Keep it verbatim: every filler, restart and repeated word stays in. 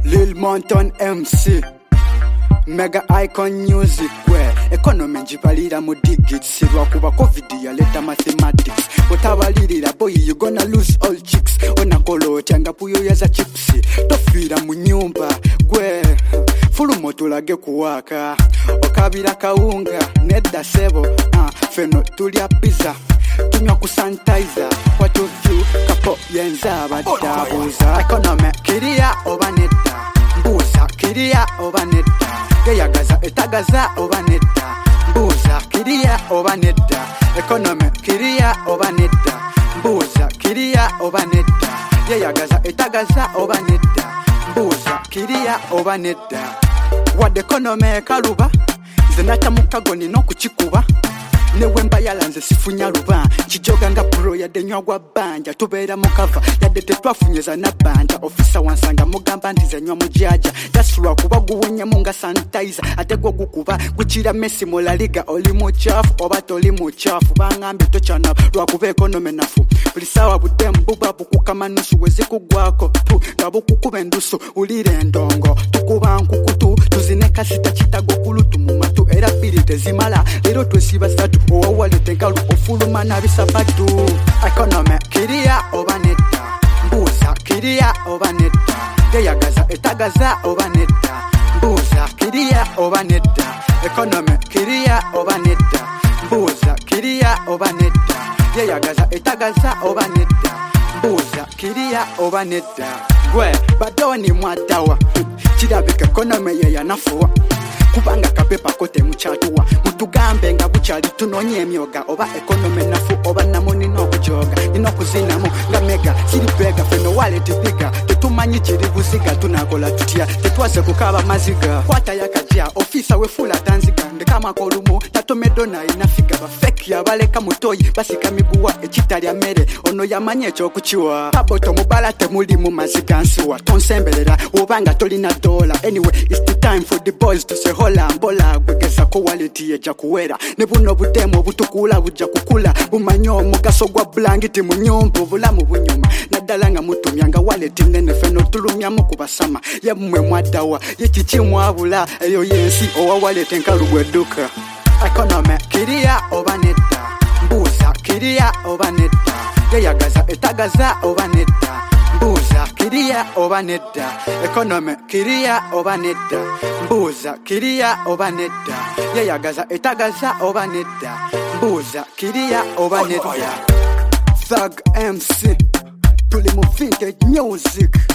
Lil Mountain M C Mega Icon Music where economy njibalira mu digits lwakuba covid yaleta mathematics otabalirira boy you gonna lose all chicks onakolotya nga puyo yaza chips tofira mu nyumba gwe fulumo tulage kuwaka okabira kawunga nedda sebo uh, feno tulya pizza tunywa ku sanitizer what you do kapo yenza abadabuza economy kiria oba nedda mbuza kiria oba nedda yeyagaza etagaza oba nedda mbuza kiria oba nedda economy kiria oba nedda mbuza kiria oba nedda yeyagaza etagaza oba nedda mbuza kiria oba nedda wadde economy kaluba zenata mukagoni n'okukikuba newemba yalanze sifunya luba kijoga nga pro yadde nywagwa banja tubeera mukava yadde tetwafunyeza na banja ofisa wansanga mugamba nti nywa mujaja dasulwa kuba guwonye munga sanitizer ate gwo gukuba gukira Messi mu La Liga oli mu chafu oba toli mu chafu bangambe tochana lwakuba economy nafu buli sawa budembuba bukukama nusu wezikugwako tu ngabukukube endusu ulire endongo tukuba nkukutu tuzineka sita kitago kulutu mu matu era pirite zimala lero twesiba satu owa walete ngalu ofuluma na bisabatu economy kiria oba nedda mbuza kiria oba nedda yeyagaza etagaza oba nedda mbuza kiria oba nedda economy kiria oba nedda mbuza kiria oba nedda yeyagaza etagaza oba nedda mbuza kiria oba nedda gwe badoni mwadawa kirabika economy yeyanafuwa kubanga kapepa kote muchatuwa mutugambe nga buchali tunonye emyoga oba economy nafu oba namoni nokujoga ninokuzinamu nga mega siripega feno wallet bigger tetumanyi kiri buziga tunakola tutya tetwaze kukaba maziga kwata yakajja ofisa wefula tanziga ndekama kolumo tatomedona inafika ba fake yabaleka mutoyi basika miguwa ekitali amere ono yamanye ekyo kuchiwa kaboto mubala temuli mu maziga nsiwa tonsembelera obanga tolina dollar anyway it's the time for the boys to say hola mbola gwegesa ko wallet yeja kuwera ne buno butemo butukula bujja kukula bumanyo mugaso gwa blanketi mu nyombo bulamu bunyuma naddala nga mutumyanga wallet nene feno tulumya mu kubasama yemwe mwadawa yekichimu abula eyo yensi owa wallet enkalu gweduka economy kiria oba nedda mbuza kiria oba nedda yeyagaza etagaza oba nedda mbuza kiria oba nedda economy kiria oba nedda mbuza kiria oba nedda yeyagaza etagaza oba nedda mbuza kiria oba nedda Thug M C tuli mu vintage music